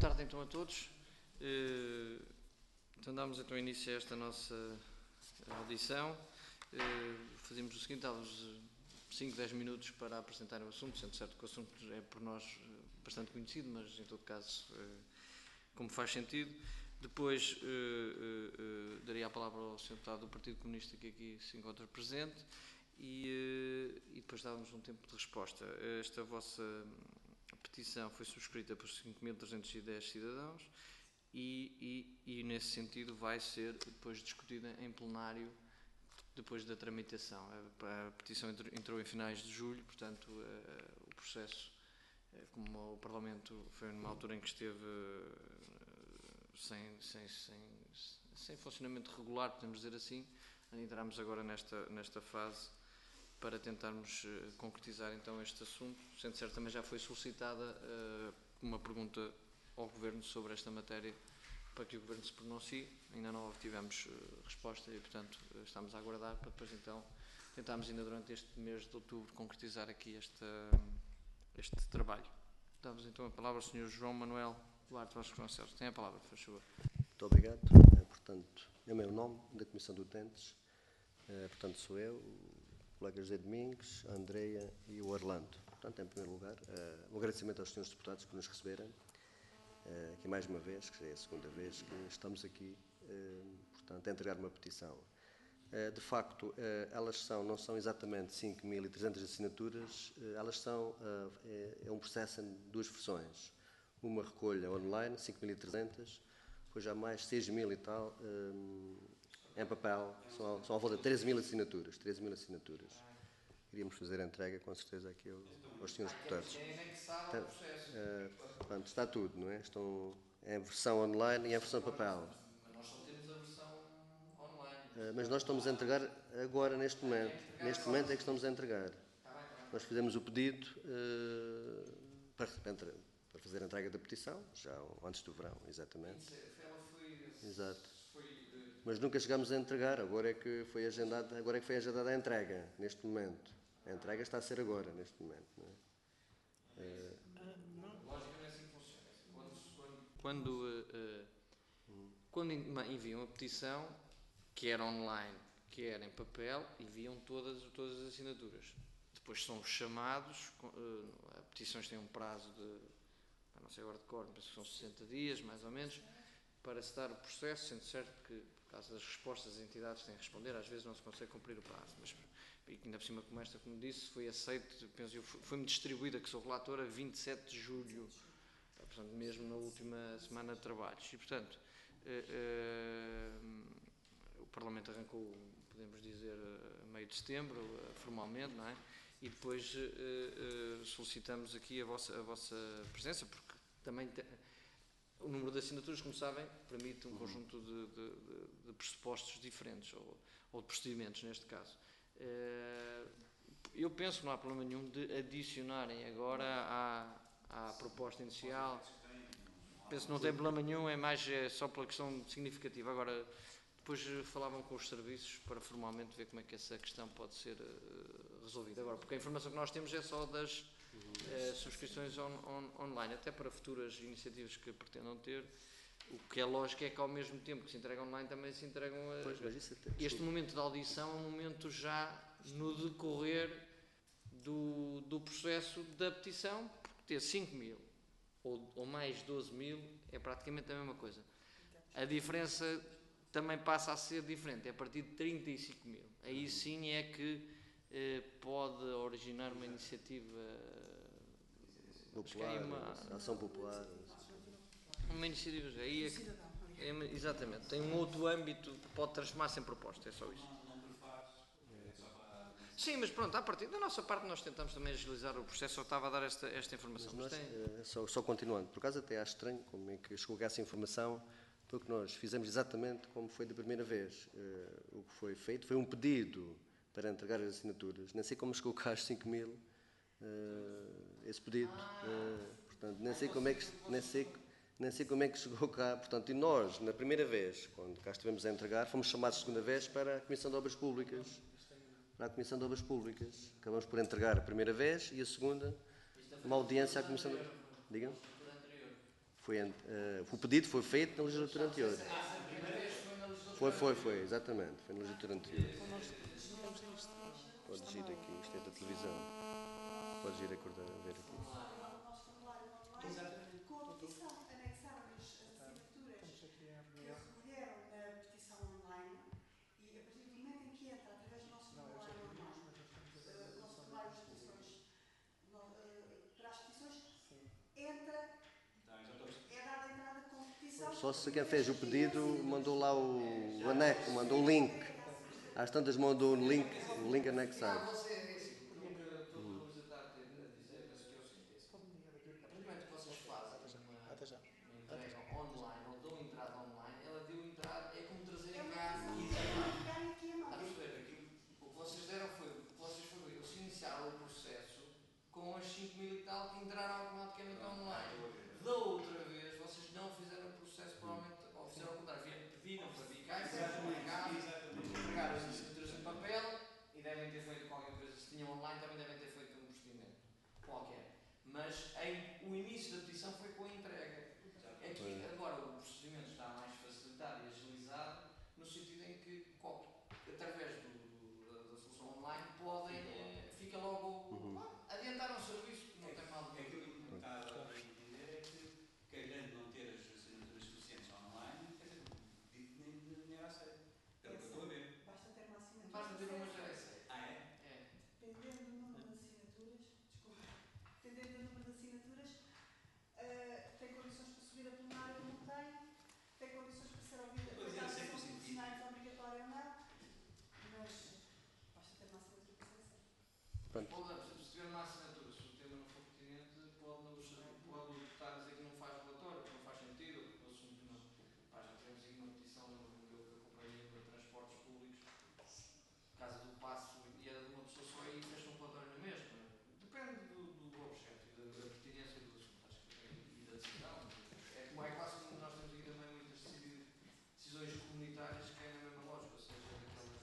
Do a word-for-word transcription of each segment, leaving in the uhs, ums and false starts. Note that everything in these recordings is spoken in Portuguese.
tarde então a todos. Uh, então damos então início a esta nossa audição. Uh, fazemos o seguinte, dá-vos cinco, dez minutos para apresentar o assunto, sendo certo que o assunto é por nós bastante conhecido, mas em todo caso, uh, como faz sentido. Depois uh, uh, uh, daria a palavra ao senhor Deputado do Partido Comunista que aqui se encontra presente e, uh, e depois dávamos um tempo de resposta. Esta vossa petição foi subscrita por cinco mil trezentos e dez cidadãos e, e, e, nesse sentido, vai ser depois discutida em plenário depois da tramitação. A, a petição entrou, entrou em finais de julho, portanto, uh, o processo, uh, como o Parlamento foi numa altura em que esteve uh, sem, sem, sem, sem funcionamento regular, podemos dizer assim, entramos agora nesta, nesta fase para tentarmos uh, concretizar então este assunto, sendo certo também já foi solicitada uh, uma pergunta ao Governo sobre esta matéria para que o Governo se pronuncie. Ainda não obtivemos uh, resposta e, portanto, uh, estamos a aguardar para depois então tentarmos ainda durante este mês de outubro concretizar aqui esta, este trabalho. Damos então a palavra ao senhor João Manuel Duarte Vasconcelos. Tem a palavra, por favor. Muito obrigado. É, portanto, é o meu nome, da Comissão de Utentes. É, portanto, sou eu, o colega José Domingos, a Andreia e o Orlando. Portanto, em primeiro lugar, uh, um agradecimento aos senhores deputados por nos receberem, uh, aqui mais uma vez, que já é a segunda vez que estamos aqui, uh, portanto, a entregar uma petição. Uh, de facto, uh, elas são, não são exatamente cinco mil e trezentas assinaturas, uh, elas são, uh, é, é um processo em duas versões. Uma recolha online, cinco mil e trezentas, depois há mais seis mil e tal, um, em papel, são, são à volta de treze mil assinaturas, treze mil assinaturas. Iríamos fazer a entrega, com certeza, aqui aos senhores deputados. Está, uh, portanto, está tudo, não é? Estão em versão online e em versão papel. Mas nós só temos a versão online. Uh, mas nós estamos a entregar agora, neste momento. Neste momento é que estamos a entregar. Nós fizemos o pedido uh, para, para fazer a entrega da petição, já antes do verão, exatamente. Exato. Mas nunca chegámos a entregar, agora é que foi agendada, agora é que foi agendada a entrega, neste momento. A entrega está a ser agora, neste momento. Não é? Uh, Lógico que não é assim que funciona. Quando, quando, uh, uh, quando enviam a petição, quer online, quer em papel, enviam todas, todas as assinaturas. Depois são chamados, uh, as petições têm um prazo de, não sei agora de cor, penso que são sessenta dias, mais ou menos, para se dar o processo, sendo certo que, por causa das respostas, as entidades têm a responder, às vezes não se consegue cumprir o prazo, mas e ainda por cima como esta, como disse, foi aceito, penso eu, foi-me distribuída, que sou relator, a vinte e sete de julho, portanto, mesmo na última semana de trabalhos, e portanto, uh, uh, o Parlamento arrancou, podemos dizer, a meio de setembro, uh, formalmente, não é? E depois uh, uh, solicitamos aqui a vossa, a vossa presença, porque também te, o número de assinaturas, como sabem, permite um uhum. conjunto de, de, de, de pressupostos diferentes, ou, ou de procedimentos, neste caso. Uh, eu penso que não há problema nenhum de adicionarem agora à, à proposta inicial. Penso que não tem problema nenhum, é mais é só pela questão significativa. Agora, depois falavam com os serviços para formalmente ver como é que essa questão pode ser uh, resolvida. Agora, porque a informação que nós temos é só das uh, subscrições on, on, online, até para futuras iniciativas que pretendam ter. O que é lógico é que ao mesmo tempo que se entrega online também se entregam a, pois, mas isso até, este momento de audição é um momento já no decorrer do, do processo da petição, porque ter cinco mil ou, ou mais doze mil é praticamente a mesma coisa. A diferença também passa a ser diferente, é a partir de trinta e cinco mil. Aí sim é que eh, pode originar uma iniciativa popular, uma, ação popular. Uma iniciativa, aí é que, é, exatamente, tem um outro âmbito que pode transformar-se em proposta, é só isso. Sim, mas pronto, à partida, da nossa parte nós tentamos também agilizar o processo, só estava a dar esta, esta informação. Mas nós, mas tem... uh, só, só continuando, por acaso até acho estranho como é que chegou essa informação, porque nós fizemos exatamente como foi da primeira vez. Uh, o que foi feito foi um pedido para entregar as assinaturas, nem sei como chegou cá às cinco mil, uh, esse pedido, uh, portanto, nem sei como é que... Nem sei, Nem sei como é que chegou cá, portanto, e nós, na primeira vez, quando cá estivemos a entregar, fomos chamados a segunda vez para a Comissão de Obras Públicas. Para a Comissão de Obras Públicas. Acabamos por entregar a primeira vez e a segunda, uma audiência à Comissão de... Diga? Foi, uh, o pedido foi feito na legislatura anterior. Foi, foi, foi, exatamente. Foi na legislatura anterior. Podes ir aqui, isto é da televisão. Podes ir acordar a ver aqui. Exatamente. Com a petição anexaram-lhes as assinaturas que recolheram na petição online e a partir do momento em que entra através do nosso formulário online, o nosso trabalho das petições, para as petições, entra, é dada a entrada com petição. Só se quem fez o pedido mandou lá o, o anexo, mandou o link. Às tantas mandou o link, o link anexado. Mas em, o início da petição foi com a entrega. É que agora o procedimento está mais facilitado e agilizado, no sentido em que, através do, do, da, da solução online, podem, eh, fica logo, uhum. ah, adiantar um serviço que não tem mal de aquilo que me está a entender é que, calhando não ter as assinaturas suficientes online, quer dizer, dito nem dinheiro à série. Pelo que eu estou a ver. Basta ter uma assinatura. Basta ter uma já é série. Ah, é? É. Dependendo do número de assinaturas, desculpa, dependendo do número de assinaturas, uh, tem condições para subir a plenário ou não tem, tem condições para ser ouvida por causa de funcionários obrigatórios ou não, mas basta ter uma assinatura para ser certo. Pode, se tiver uma assinatura, se o tema não for pertinente, pode, pode o deputado dizer que não faz relatório, que não faz sentido, porque o assunto não. Pá, já tivemos aqui uma petição eu que acompanhei de transportes públicos, casa do Passo, e era de uma pessoa só aí e fez um relatório na mesma. Depende do, do objeto e da, da pertinência do assunto, acho que e da decisão. É como é quase como nós temos aqui também muitas decisões comunitárias que é na mesma lógica, ou seja, aquelas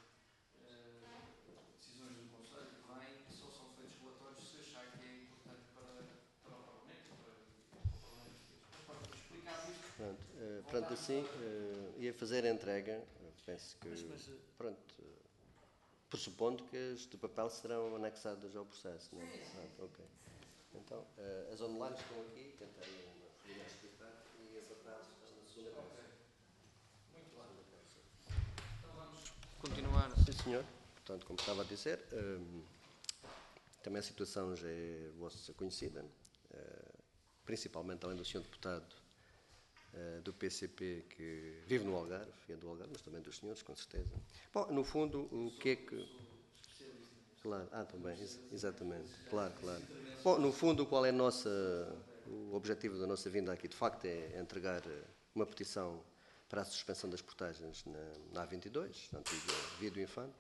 uh, decisões do Conselho que vêm, que só são feitos relatórios se achar que é importante para, para o Parlamento, para, para o Parlamento. Mas para explicar isto. Pronto, uh, pronto assim, uh, ia fazer a entrega, penso que, mas, mas, pronto, uh, pressupondo que as de papel serão anexadas ao processo, não é? Ah, ok. Então, uh, as online estão aqui, tentei uma folha explicar, e a papel está na segunda peça. Muito bem. Então vamos continuar. Sim, senhor. Portanto, como estava a dizer, um, também a situação já é vossa conhecida, uh, principalmente além do senhor deputado uh, do P C P que vive no Algarve, é do Algarve, mas também dos senhores, com certeza. Bom, no fundo, o que é que... Claro, ah, também, ex exatamente, claro, claro. Bom, no fundo, qual é a nossa... O objetivo da nossa vinda aqui, de facto, é entregar uma petição para a suspensão das portagens na, na A vinte e dois, na antiga Via do Infante,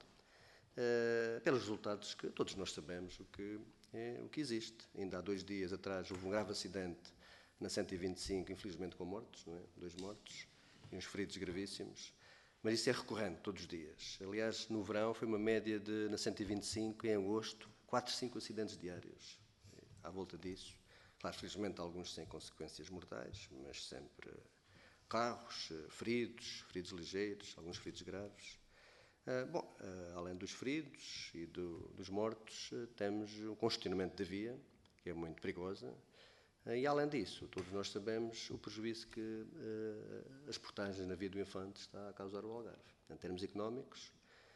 uh, pelos resultados que todos nós sabemos o que, é, o que existe. Ainda há dois dias atrás houve um grave acidente na cento e vinte e cinco, infelizmente com mortos, não é? Dois mortos e uns feridos gravíssimos. Mas isso é recorrente, todos os dias. Aliás, no verão foi uma média de, na cento e vinte e cinco, em agosto, quatro, cinco acidentes diários. À volta disso. Claro, felizmente alguns sem consequências mortais, mas sempre carros, feridos, feridos ligeiros, alguns feridos graves. Uh, bom, uh, além dos feridos e do, dos mortos, uh, temos o congestionamento da via, que é muito perigosa. Uh, e além disso, todos nós sabemos o prejuízo que uh, as portagens na Via do Infante está a causar ao Algarve. Em termos económicos,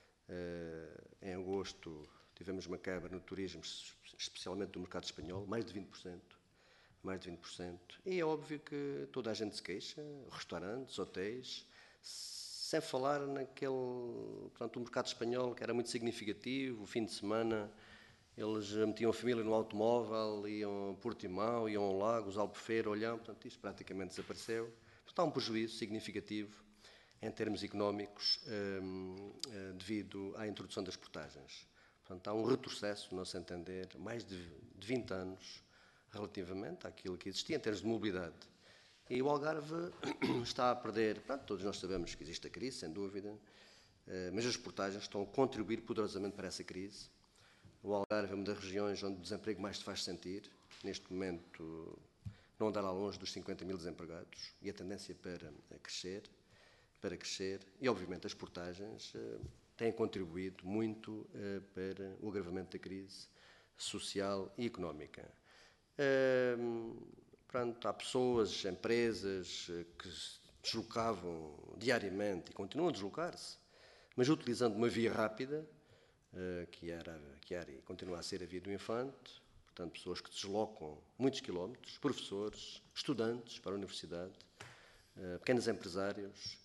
uh, em agosto tivemos uma quebra no turismo, especialmente do mercado espanhol, mais de vinte por cento. Mais de vinte por cento. E é óbvio que toda a gente se queixa, restaurantes, hotéis, sem falar naquele, portanto, o mercado espanhol que era muito significativo, o fim de semana eles metiam a família no automóvel, iam a Portimão, iam ao Lagos, Albufeira, Olhão, portanto isto praticamente desapareceu. Portanto, há um prejuízo significativo em termos económicos um, uh, devido à introdução das portagens. Portanto, há um retrocesso, no nosso entender, mais de, de vinte anos, relativamente àquilo que existia em termos de mobilidade. E o Algarve está a perder, pronto, todos nós sabemos que existe a crise, sem dúvida, mas as portagens estão a contribuir poderosamente para essa crise. O Algarve é uma das regiões onde o desemprego mais se faz sentir. Neste momento não andará longe dos cinquenta mil desempregados e a tendência para crescer, para crescer, e obviamente as portagens uh, têm contribuído muito uh, para o agravamento da crise social e económica. Uh, portanto, há pessoas, empresas uh, que se deslocavam diariamente e continuam a deslocar-se, mas utilizando uma via rápida, uh, que, era, que era e continua a ser a via do Infante. Portanto, pessoas que deslocam muitos quilómetros, professores, estudantes para a universidade, uh, pequenos empresários.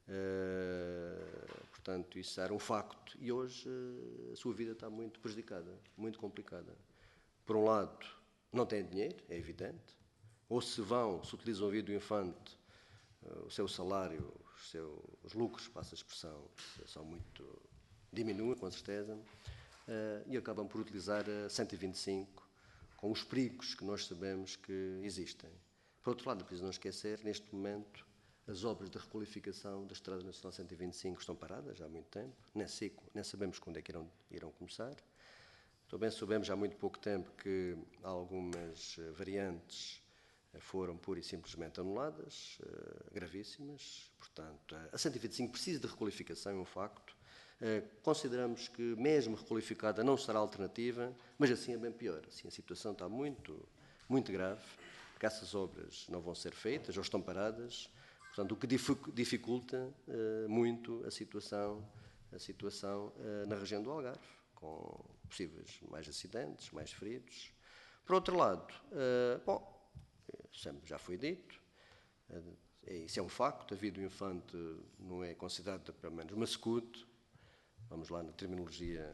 Uh, portanto, isso era um facto. E hoje uh, a sua vida está muito prejudicada, muito complicada. Por um lado, não têm dinheiro, é evidente. Ou se vão, se utilizam a via do Infante, uh, o seu salário, os seus os lucros, passa a expressão, são muito... diminuem, com certeza. Uh, e acabam por utilizar a cento e vinte e cinco, com os perigos que nós sabemos que existem. Por outro lado, é preciso não esquecer, neste momento, as obras de requalificação da Estrada Nacional cento e vinte e cinco estão paradas já há muito tempo, nem, sei, nem sabemos quando é que irão, irão começar. Também soubemos já há muito pouco tempo que algumas variantes foram pura e simplesmente anuladas, gravíssimas. Portanto, a cento e vinte e cinco precisa de requalificação, é um facto. Consideramos que mesmo requalificada não será alternativa, mas assim é bem pior. Assim a situação está muito, muito grave, porque essas obras não vão ser feitas ou estão paradas, portanto, o que dificulta uh, muito a situação, a situação uh, na região do Algarve, com possíveis mais acidentes, mais feridos. Por outro lado, uh, bom, sempre já foi dito, uh, isso é um facto, a via do Infante não é considerada, pelo menos, uma SCUT. Vamos lá na terminologia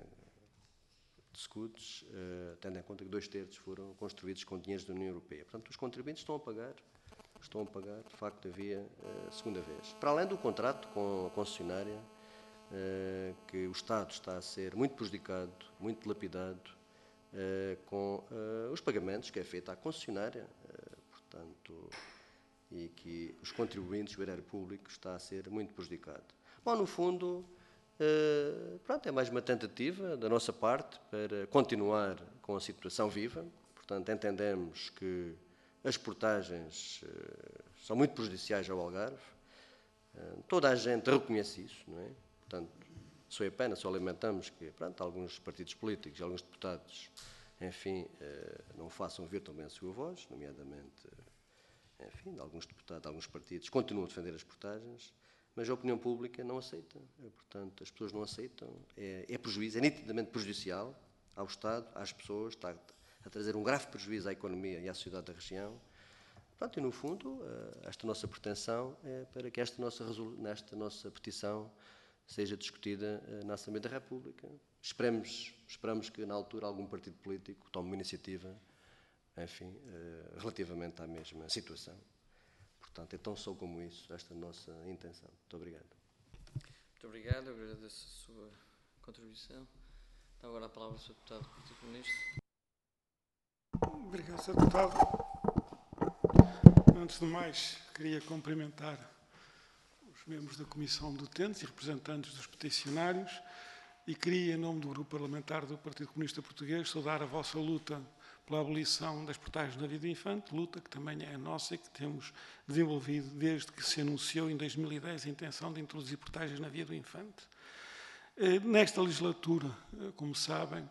de SCUTs, uh, tendo em conta que dois terços foram construídos com dinheiros da União Europeia. Portanto, os contribuintes estão a pagar, estão a pagar, de facto, a via uh, segunda vez. Para além do contrato com a concessionária, uh, que o Estado está a ser muito prejudicado, muito dilapidado, uh, com uh, os pagamentos que é feito à concessionária, uh, portanto, e que os contribuintes, o erário público, está a ser muito prejudicado. Bom, no fundo... Uh, pronto, é mais uma tentativa da nossa parte para continuar com a situação viva. Portanto, entendemos que as portagens uh, são muito prejudiciais ao Algarve. Uh, toda a gente reconhece isso, não é? Portanto, só é pena, só lamentamos que, pronto, alguns partidos políticos e alguns deputados, enfim, uh, não façam ver também a sua voz, nomeadamente, uh, enfim, alguns deputados, alguns partidos continuam a defender as portagens. Mas a opinião pública não aceita. Portanto, as pessoas não aceitam. É, é prejuízo, é nitidamente prejudicial ao Estado, às pessoas, está a trazer um grave prejuízo à economia e à sociedade da região. Portanto, e no fundo, esta nossa pretensão é para que esta nossa, nesta nossa petição seja discutida na Assembleia da República. Esperemos, esperamos que, na altura, algum partido político tome uma iniciativa, enfim, relativamente à mesma situação. Portanto, é tão só como isso, esta nossa intenção. Muito obrigado. Muito obrigado, eu agradeço a sua contribuição. Dá agora a palavra ao senhor Deputado do Partido Comunista. Obrigado, senhor Deputado. Antes de mais, queria cumprimentar os membros da Comissão de Utentes e representantes dos peticionários e queria, em nome do Grupo Parlamentar do Partido Comunista Português, saudar a vossa luta pela abolição das portagens na via do Infante, luta que também é a nossa e que temos desenvolvido desde que se anunciou em dois mil e dez a intenção de introduzir portagens na via do Infante. Nesta legislatura, como sabem,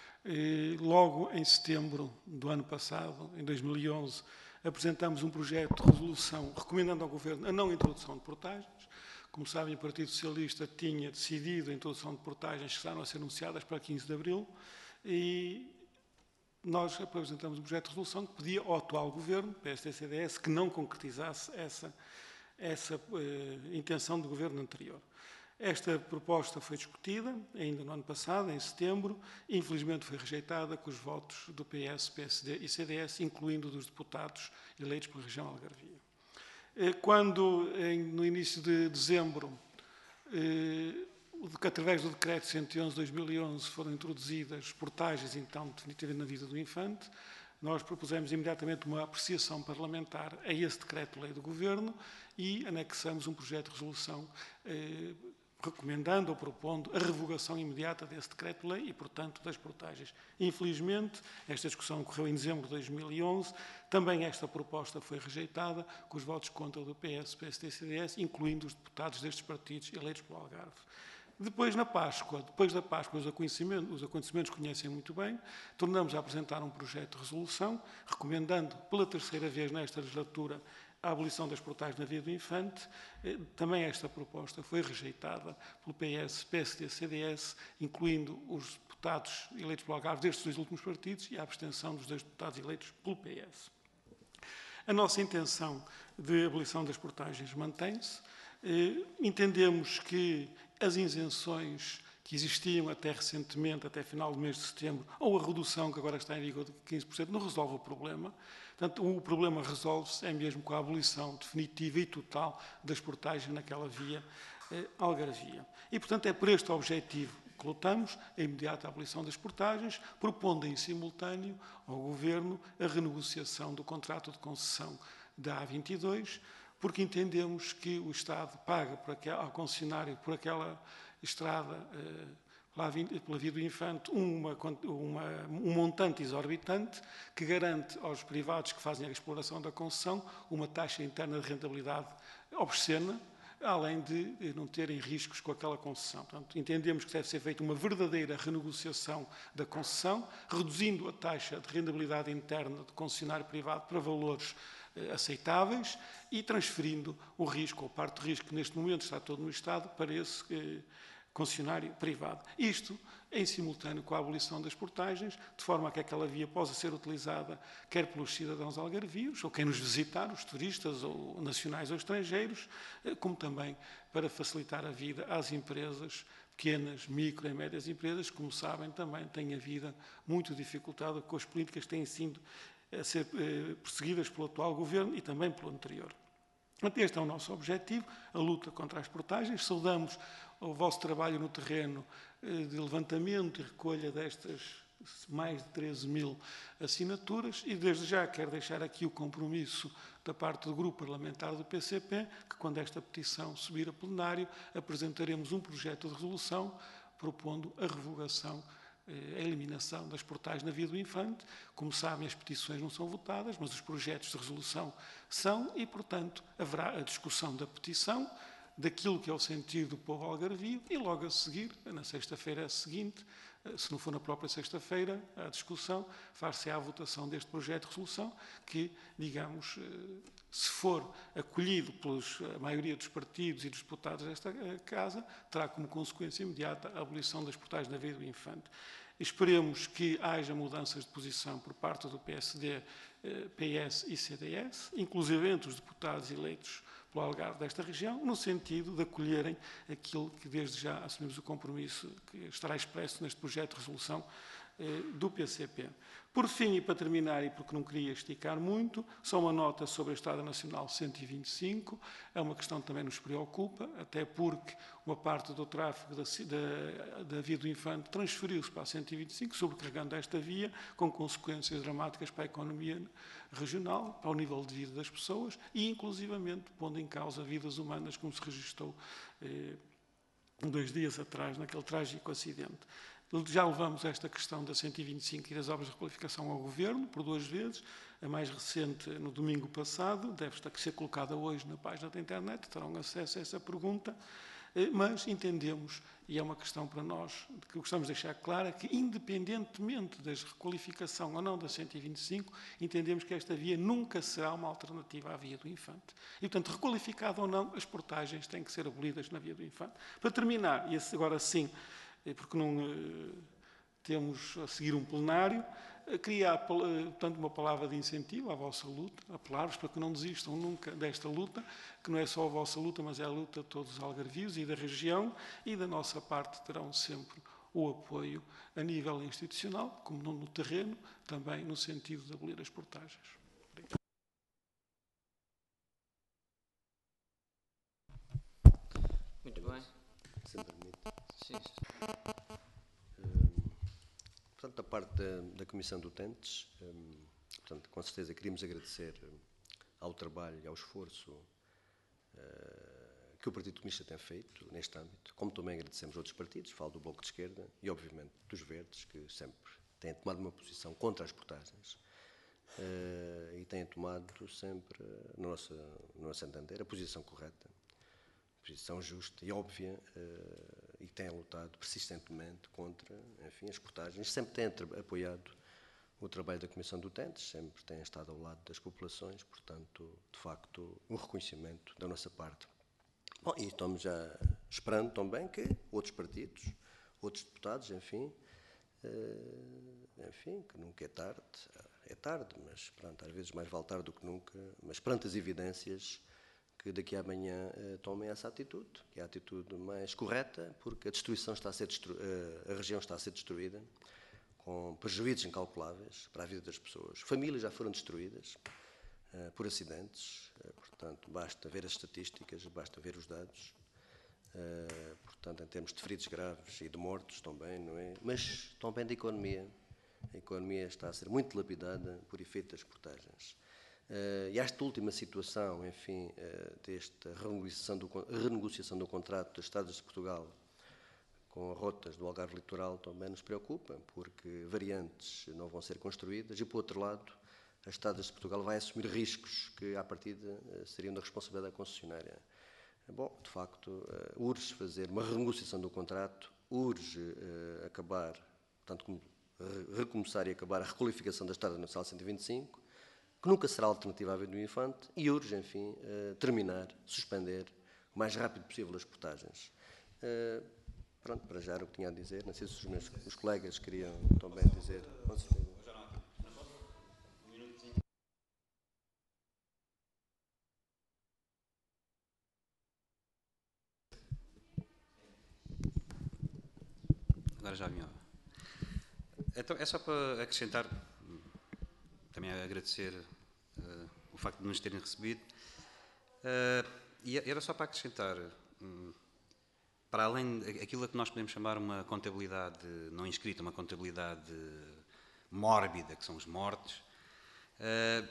logo em setembro do ano passado, em dois mil e onze, apresentamos um projeto de resolução recomendando ao Governo a não introdução de portagens. Como sabem, o Partido Socialista tinha decidido a introdução de portagens que estavam a ser anunciadas para quinze de abril e nós apresentamos um projeto de resolução que pedia ao atual Governo, P S D C D S, que não concretizasse essa, essa uh, intenção do Governo anterior. Esta proposta foi discutida ainda no ano passado, em setembro, e infelizmente foi rejeitada com os votos do P S, P S D e C D S, incluindo dos deputados eleitos pela região Algarvia. Quando, em, no início de dezembro, eh, através do Decreto cento e onze de dois mil e onze, foram introduzidas portagens, então, definitivamente na vida do Infante, nós propusemos imediatamente uma apreciação parlamentar a esse Decreto-Lei do Governo e anexamos um projeto de resolução eh, recomendando ou propondo a revogação imediata desse decreto-lei e, portanto, das portagens. Infelizmente, esta discussão ocorreu em dezembro de dois mil e onze, também esta proposta foi rejeitada, com os votos contra do P S, P S D e C D S, incluindo os deputados destes partidos eleitos pelo Algarve. Depois, na Páscoa, depois da Páscoa, os acontecimentos, os acontecimentos conhecem muito bem, tornamos a apresentar um projeto de resolução, recomendando pela terceira vez nesta legislatura a abolição das portagens na via do infante. Também esta proposta foi rejeitada pelo P S, P S D, C D S, incluindo os deputados eleitos pelo Algarve destes dois últimos partidos e a abstenção dos dois deputados eleitos pelo P S. A nossa intenção de abolição das portagens mantém-se. Entendemos que as isenções que existiam até recentemente, até final do mês de setembro, ou a redução que agora está em vigor de quinze por cento, não resolve o problema. Portanto, o problema resolve-se é mesmo com a abolição definitiva e total das portagens naquela via eh, algarvia. E, portanto, é por este objetivo que lutamos, a imediata abolição das portagens, propondo em simultâneo ao Governo a renegociação do contrato de concessão da A vinte e dois, porque entendemos que o Estado paga por aquela, ao concessionário por aquela estrada eh, pela via do infante uma, uma, um montante exorbitante que garante aos privados que fazem a exploração da concessão uma taxa interna de rentabilidade obscena, além de não terem riscos com aquela concessão. Portanto, entendemos que deve ser feita uma verdadeira renegociação da concessão, reduzindo a taxa de rentabilidade interna do concessionário privado para valores eh, aceitáveis e transferindo o risco, ou parte do risco que neste momento está todo no Estado, para esse eh, concessionário privado. Isto em simultâneo com a abolição das portagens, de forma a que aquela via possa ser utilizada quer pelos cidadãos algarvios, ou quem nos visitar, os turistas, ou nacionais ou estrangeiros, como também para facilitar a vida às empresas, pequenas, micro e médias empresas, como sabem, também têm a vida muito dificultada com as políticas que têm sido a ser eh, perseguidas pelo atual governo e também pelo anterior. Este é o nosso objetivo, a luta contra as portagens. Saudamos o vosso trabalho no terreno de levantamento e recolha destas mais de treze mil assinaturas e, desde já, quero deixar aqui o compromisso da parte do Grupo Parlamentar do P C P, que, quando esta petição subir a plenário, apresentaremos um projeto de resolução propondo a revogação, a eliminação das portagens na via do infante. Como sabem, as petições não são votadas, mas os projetos de resolução são e, portanto, haverá a discussão da petição, daquilo que é o sentido do povo algarvio e logo a seguir, na sexta-feira seguinte, se não for na própria sexta-feira, a discussão, far-se a votação deste projeto de resolução que, digamos, se for acolhido pela maioria dos partidos e dos deputados desta Casa, terá como consequência imediata a abolição das portagens na via do infante. Esperemos que haja mudanças de posição por parte do P S D, P S e C D S, inclusive entre os deputados eleitos pelo Algarve desta região, no sentido de acolherem aquilo que desde já assumimos o compromisso que estará expresso neste projeto de resolução eh, do P C P. Por fim, e para terminar, e porque não queria esticar muito, só uma nota sobre a Estrada Nacional cento e vinte e cinco. É uma questão que também nos preocupa, até porque uma parte do tráfego da, da, da via do Infante transferiu-se para a cento e vinte e cinco, sobrecarregando esta via, com consequências dramáticas para a economia regional, para o nível de vida das pessoas e, inclusivamente, pondo em causa vidas humanas, como se registrou eh, dois dias atrás, naquele trágico acidente. Já levamos esta questão da cento e vinte e cinco e das obras de requalificação ao Governo por duas vezes, a mais recente no domingo passado, deve estar a ser colocada hoje na página da internet, terão acesso a essa pergunta, mas entendemos, e é uma questão para nós que gostamos de deixar clara, que independentemente da requalificação ou não da cento e vinte e cinco, entendemos que esta via nunca será uma alternativa à via do Infante. E, portanto, requalificada ou não, as portagens têm que ser abolidas na via do Infante. Para terminar, e agora sim, porque não uh, temos a seguir um plenário, uh, queria, uh, portanto, uma palavra de incentivo à vossa luta, apelar-vos para que não desistam nunca desta luta, que não é só a vossa luta, mas é a luta de todos os algarvios e da região, e da nossa parte terão sempre o apoio a nível institucional, como no, no terreno, também no sentido de abolir as portagens. Obrigado. Muito bem. Se me permite. Sim. Um, portanto, da parte da, da Comissão de Utentes, um, portanto, com certeza queríamos agradecer um, ao trabalho e ao esforço uh, que o Partido Comunista tem feito neste âmbito, como também agradecemos a outros partidos, falo do Bloco de Esquerda e, obviamente, dos Verdes, que sempre têm tomado uma posição contra as portagens uh, e têm tomado sempre, no nosso, no nosso entender, a posição correta, a posição justa e óbvia, uh, e têm lutado persistentemente contra, enfim, as portagens, sempre têm apoiado o trabalho da Comissão de Utentes, sempre têm estado ao lado das populações, portanto, de facto, um reconhecimento da nossa parte. Bom, e estamos já esperando também que outros partidos, outros deputados, enfim, uh, enfim, que nunca é tarde, é tarde, mas pronto, às vezes mais vale tarde do que nunca, mas perante as evidências, que daqui a amanhã uh, tomem essa atitude, que é a atitude mais correta, porque a destruição está a ser destru uh, a região está a ser destruída, com prejuízos incalculáveis para a vida das pessoas. Famílias já foram destruídas uh, por acidentes, uh, portanto, basta ver as estatísticas, basta ver os dados, uh, portanto, em termos de feridos graves e de mortos também, não é? Mas também da economia. A economia está a ser muito dilapidada por efeito das portagens. Uh, e esta última situação, enfim, uh, desta renegociação do, renegociação do contrato das Estradas de Portugal com rotas do Algarve Litoral também nos preocupa, porque variantes não vão ser construídas e, por outro lado, as Estradas de Portugal vai assumir riscos que, à partida, uh, seriam da responsabilidade da concessionária. Bom, de facto, uh, urge fazer uma renegociação do contrato, urge uh, acabar, tanto como re recomeçar e acabar a requalificação da Estrada Nacional cento e vinte e cinco, que nunca será alternativa à Avenida do Infante, e urge, enfim, uh, terminar, suspender o mais rápido possível as portagens. Uh, pronto, para já era o que tinha a dizer. Não sei se os meus os colegas queriam também dizer. Com certeza. Agora já vinha. Então, é só para acrescentar, também agradecer uh, o facto de nos terem recebido. Uh, e era só para acrescentar, um, para além daquilo que nós podemos chamar uma contabilidade não inscrita, uma contabilidade mórbida, que são os mortos, uh,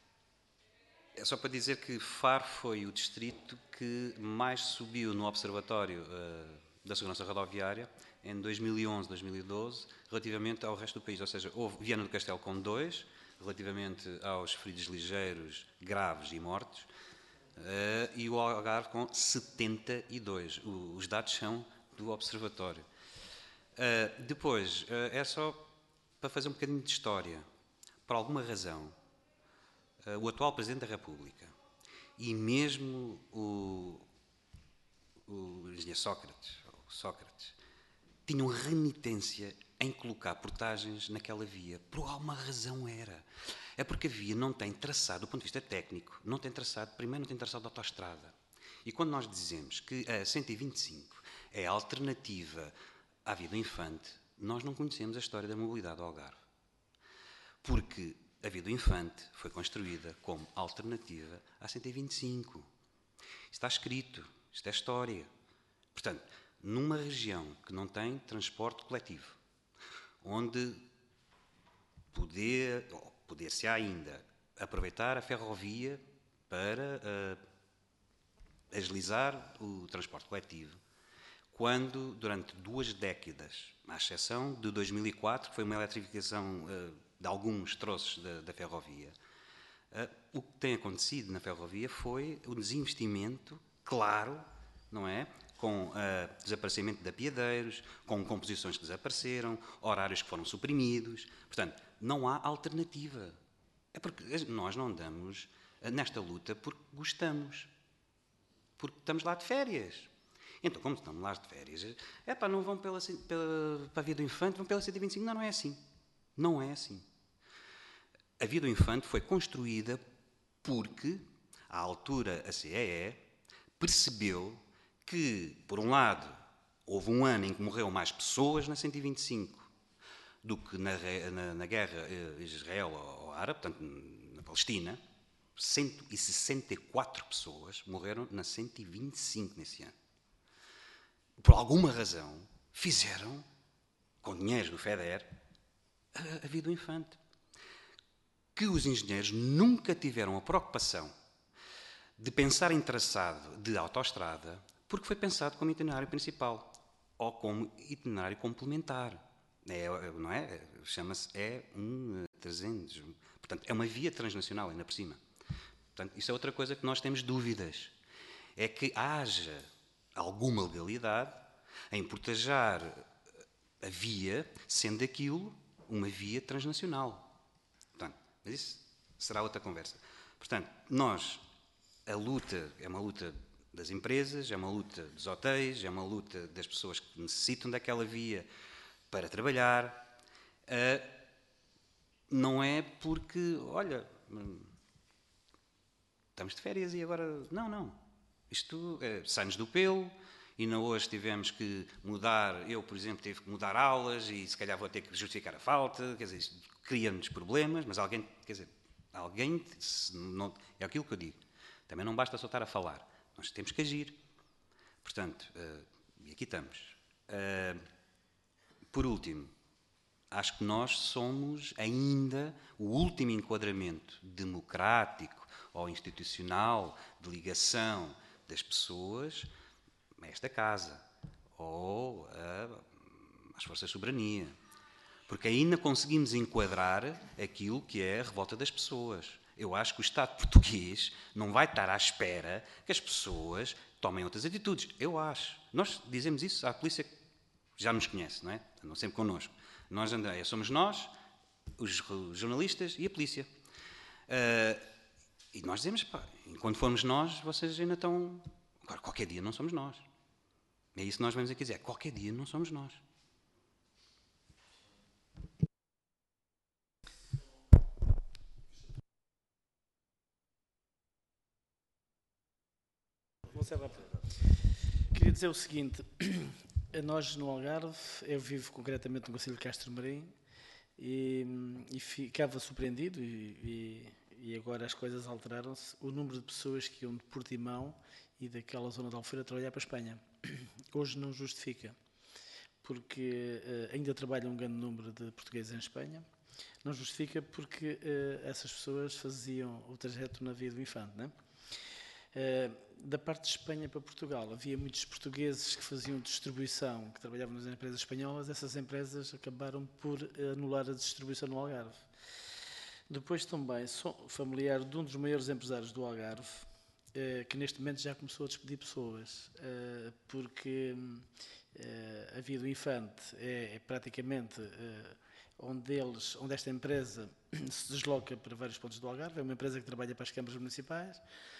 é só para dizer que Faro foi o distrito que mais subiu no Observatório uh, da Segurança Rodoviária em dois mil e onze, dois mil e doze, relativamente ao resto do país. Ou seja, houve Viana do Castelo com dois, relativamente aos feridos ligeiros, graves e mortos, uh, e o Algarve com setenta e dois. O, os dados são do Observatório. Uh, depois, uh, é só para fazer um bocadinho de história. Por alguma razão, uh, o atual Presidente da República e mesmo o, o engenheiro Sócrates, Sócrates tinham renitência em colocar portagens naquela via. Por alguma razão era. É porque a via não tem traçado, do ponto de vista técnico, não tem traçado, primeiro não tem traçado de autoestrada. E quando nós dizemos que a cento e vinte e cinco é a alternativa à Via do Infante, nós não conhecemos a história da mobilidade do Algarve. Porque a Via do Infante foi construída como alternativa à cento e vinte e cinco. Isto está escrito, isto é história. Portanto, numa região que não tem transporte coletivo, onde poder, poder-se ainda aproveitar a ferrovia para uh, agilizar o transporte coletivo, quando durante duas décadas, à exceção de dois mil e quatro, que foi uma eletrificação uh, de alguns troços da, da ferrovia, uh, o que tem acontecido na ferrovia foi o desinvestimento claro, não é? Com uh, desaparecimento de apiadeiros, com composições que desapareceram, horários que foram suprimidos. Portanto, não há alternativa. É porque nós não andamos nesta luta porque gostamos. Porque estamos lá de férias. Então, como estamos lá de férias, é pá, não vão pela, pela, para a Via do Infante, vão pela cento e vinte e cinco. Não, não é assim. Não é assim. A Via do Infante foi construída porque, à altura, a C E E percebeu que, por um lado, houve um ano em que morreram mais pessoas na cento e vinte e cinco do que na, na, na guerra Israel-Árabe, portanto, na Palestina. cento e sessenta e quatro pessoas morreram na cento e vinte e cinco nesse ano. Por alguma razão, fizeram, com dinheiro do FEDER, a, a Via do Infante. Que os engenheiros nunca tiveram a preocupação de pensar em traçado de autoestrada porque foi pensado como itinerário principal ou como itinerário complementar. É, não é? Chama-se E um trezentos. Portanto, é uma via transnacional, ainda por cima. Portanto, isso é outra coisa que nós temos dúvidas. É que haja alguma legalidade em proteger a via, sendo aquilo uma via transnacional. Portanto, mas isso será outra conversa. Portanto, nós, a luta é uma luta das empresas, é uma luta dos hotéis, é uma luta das pessoas que necessitam daquela via para trabalhar. Não é porque, olha, estamos de férias e agora... Não, não. Isto é, sai-nos do pelo. E ainda hoje tivemos que mudar, eu, por exemplo, tive que mudar aulas e se calhar vou ter que justificar a falta, quer dizer, isto cria-nos problemas, mas alguém, quer dizer, alguém, não, é aquilo que eu digo, também não basta só estar a falar, nós temos que agir. Portanto, uh, e aqui estamos. Uh, por último, acho que nós somos ainda o último enquadramento democrático ou institucional de ligação das pessoas a esta casa ou a, às forças de soberania. Porque ainda conseguimos enquadrar aquilo que é a revolta das pessoas. Eu acho que o Estado português não vai estar à espera que as pessoas tomem outras atitudes. Eu acho. Nós dizemos isso à polícia que já nos conhece, não é? Andam sempre connosco. Nós, Andréia, somos nós, os jornalistas e a polícia. Uh, e nós dizemos, pá, enquanto formos nós, vocês ainda estão... Agora, qualquer dia não somos nós. É isso que nós vamos aqui dizer. Qualquer dia não somos nós. Vou ser rápido. Queria dizer o seguinte. Nós, no Algarve, eu vivo concretamente no concelho de Castro Marim e, e ficava surpreendido e, e, e agora as coisas alteraram-se. O número de pessoas que iam de Portimão e daquela zona de Albufeira trabalhar para a Espanha. Hoje não justifica, porque uh, ainda trabalha um grande número de portugueses em Espanha. Não justifica porque uh, essas pessoas faziam o trajeto na Via do Infante, não é? Uh, da parte de Espanha para Portugal, havia muitos portugueses que faziam distribuição, que trabalhavam nas empresas espanholas. Essas empresas acabaram por anular a distribuição no Algarve. Depois também sou familiar de um dos maiores empresários do Algarve, uh, que neste momento já começou a despedir pessoas, uh, porque uh, a Via do Infante é, é praticamente uh, onde, eles, onde esta empresa se desloca para vários pontos do Algarve. É uma empresa que trabalha para as câmaras municipais.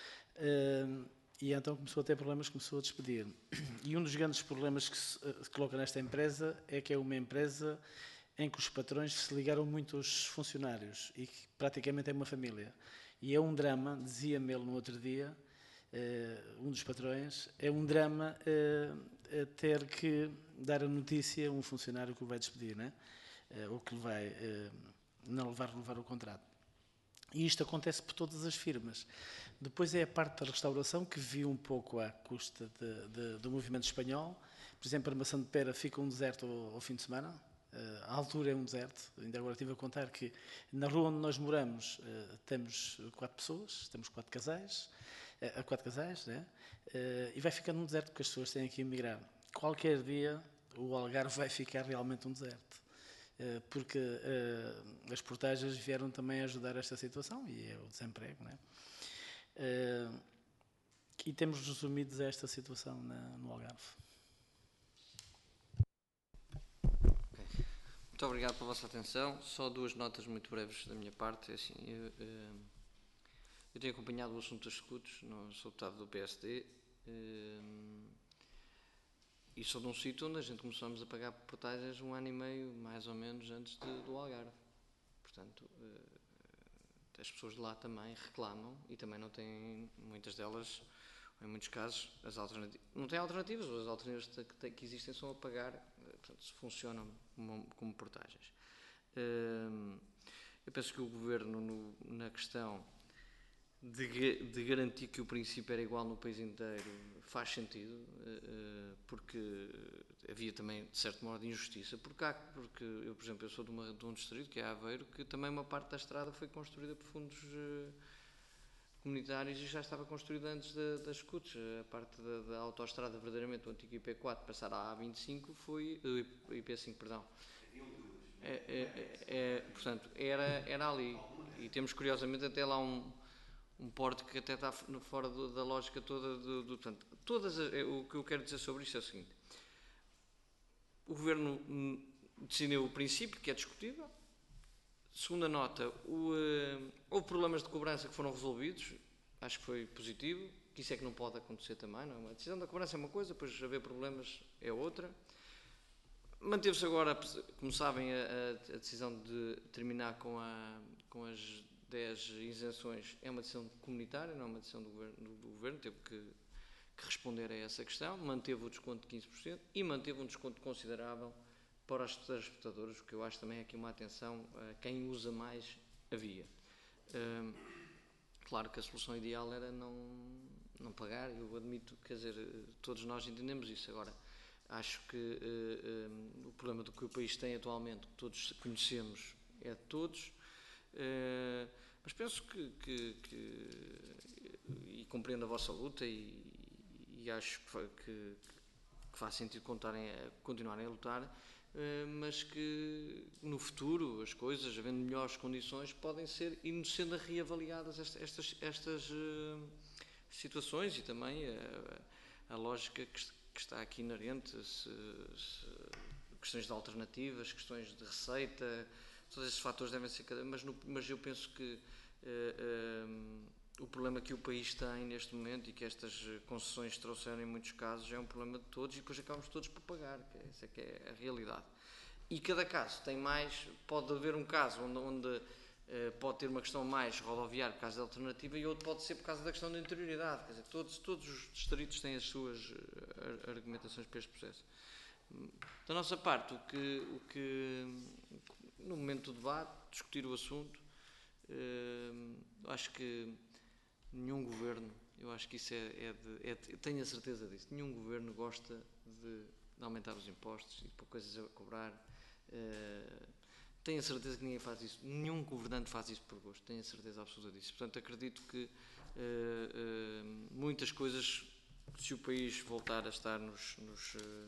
Uh, e então começou a ter problemas, começou a despedir. E um dos grandes problemas que se uh, coloca nesta empresa é que é uma empresa em que os patrões se ligaram muito aos funcionários e que praticamente é uma família. E é um drama, dizia-me ele no outro dia, uh, um dos patrões, é um drama uh, ter que dar a notícia a um funcionário que o vai despedir, né? uh, ou que lhe vai uh, não levar a renovar o contrato. E isto acontece por todas as firmas. Depois é a parte da restauração, que viu um pouco à custa de, de, do movimento espanhol. Por exemplo, a Maçã de Pera fica um deserto ao, ao fim de semana. Uh, a altura é um deserto. Ainda agora estive a contar que na rua onde nós moramos uh, temos quatro pessoas, temos quatro casais, uh, quatro casais, né? uh, e vai ficando um deserto porque as pessoas têm que emigrar. Qualquer dia o Algarve vai ficar realmente um deserto. Porque uh, as portagens vieram também ajudar esta situação e é o desemprego, né? Uh, e temos resumidos esta situação na, no Algarve. Okay. Muito obrigado pela vossa atenção. Só duas notas muito breves da minha parte. Assim, eu, uh, eu tenho acompanhado o assunto dos escudos, não sou deputado do P S D. Uh, E sou de um sítio onde a gente começamos a pagar portagens um ano e meio, mais ou menos, antes de, do Algarve. Portanto, uh, as pessoas de lá também reclamam e também não têm, muitas delas, em muitos casos, as alternativas. Não têm alternativas, ou as alternativas que, que existem são a pagar, uh, portanto, funcionam como, como portagens. Uh, eu penso que o Governo, no, na questão de, de garantir que o princípio era igual no país inteiro, faz sentido, porque havia também, de certo modo, de injustiça. Porque, há, porque eu, por exemplo, eu sou de, uma, de um distrito, que é Aveiro, que também uma parte da estrada foi construída por fundos comunitários e já estava construída antes da, das escutas. A parte da, da autoestrada, verdadeiramente, o antigo I P quatro, passar à A vinte e cinco, foi, uh, I P cinco, perdão. É, é, é, portanto, era, era ali. E temos, curiosamente, até lá um, um porto que até está fora do, da lógica toda do... do portanto, todas as, o que eu quero dizer sobre isto é o seguinte. O Governo decidiu o princípio, que é discutível. Segunda nota, o, uh, houve problemas de cobrança que foram resolvidos, acho que foi positivo, que isso é que não pode acontecer também, não é? A decisão da cobrança é uma coisa, depois haver problemas é outra. Manteve-se agora, como sabem, a, a decisão de terminar com, a, com as dez isenções, é uma decisão comunitária, não é uma decisão do Governo, do, do governo teve que, que responder a essa questão, manteve o desconto de quinze por cento e manteve um desconto considerável para as transportadoras, o que eu acho também aqui uma atenção a quem usa mais a via. Hum, claro que a solução ideal era não, não pagar, eu admito, quer dizer, todos nós entendemos isso. Agora, acho que uh, um, o problema do que o país tem atualmente, que todos conhecemos, é de todos, uh, mas penso que, que, que e compreendo a vossa luta e, e acho que, que, que faz sentido contarem a, continuarem a lutar, uh, mas que no futuro as coisas, havendo melhores condições, podem ser, e sendo reavaliadas estas, estas, estas uh, situações e também a, a lógica que, que está aqui inerente, se, se, questões de alternativas, questões de receita, todos esses fatores devem ser cada mas, no, mas eu penso que uh, um, o problema que o país tem neste momento e que estas concessões trouxeram em muitos casos é um problema de todos e depois acabamos todos por pagar, que é, essa é que é a realidade. E cada caso tem mais, pode haver um caso onde, onde uh, pode ter uma questão mais rodoviária por causa da alternativa e outro pode ser por causa da questão da interioridade, quer dizer, todos, todos os distritos têm as suas uh, argumentações para este processo. Da nossa parte, o que, o que no momento do debate, discutir o assunto, uh, acho que nenhum governo, eu acho que isso é, é, de, é de, tenho a certeza disso, nenhum governo gosta de, de aumentar os impostos e de pôr coisas a cobrar. Uh, tenho a certeza que ninguém faz isso, nenhum governante faz isso por gosto, tenho a certeza absoluta disso. Portanto, acredito que uh, uh, muitas coisas, se o país voltar a estar nos, nos, uh,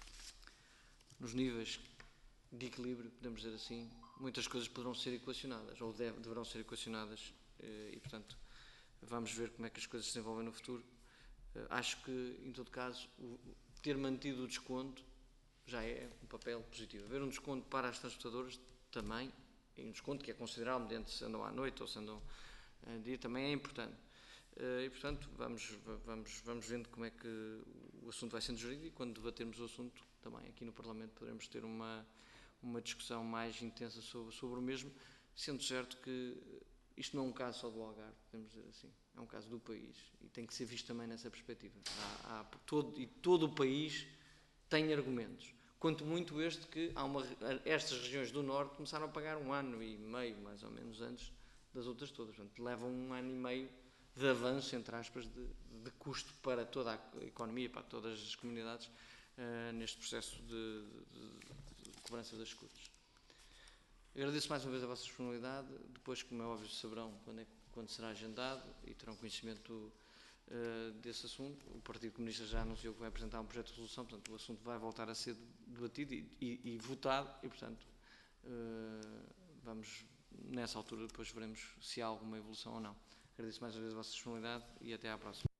nos níveis de equilíbrio, podemos dizer assim, muitas coisas poderão ser equacionadas, ou deve, deverão ser equacionadas, uh, e portanto vamos ver como é que as coisas se desenvolvem no futuro. Uh, acho que, em todo caso, o, ter mantido o desconto já é um papel positivo. Haver um desconto para as transportadoras também, e um desconto que é considerável, mediante se andam à noite ou se andam a dia, também é importante. Uh, e, portanto, vamos, vamos, vamos vendo como é que o assunto vai sendo gerido e quando debatermos o assunto, também aqui no Parlamento, poderemos ter uma, uma discussão mais intensa sobre, sobre o mesmo, sendo certo que isto não é um caso só do Algarve, podemos dizer assim, é um caso do país e tem que ser visto também nessa perspectiva. Há, há todo, e todo o país tem argumentos, quanto muito este que há uma, estas regiões do Norte começaram a pagar um ano e meio, mais ou menos, antes das outras todas. Portanto, levam um ano e meio de avanço, entre aspas, de, de custo para toda a economia, para todas as comunidades, uh, neste processo de, de, de cobrança das escutas. Agradeço mais uma vez a vossa disponibilidade. Depois, como é óbvio, saberão quando, é, quando será agendado e terão conhecimento uh, desse assunto. O Partido Comunista já anunciou que vai apresentar um projeto de resolução, portanto, o assunto vai voltar a ser debatido e, e, e votado e, portanto, uh, vamos, nessa altura, depois veremos se há alguma evolução ou não. Agradeço mais uma vez a vossa disponibilidade e até à próxima.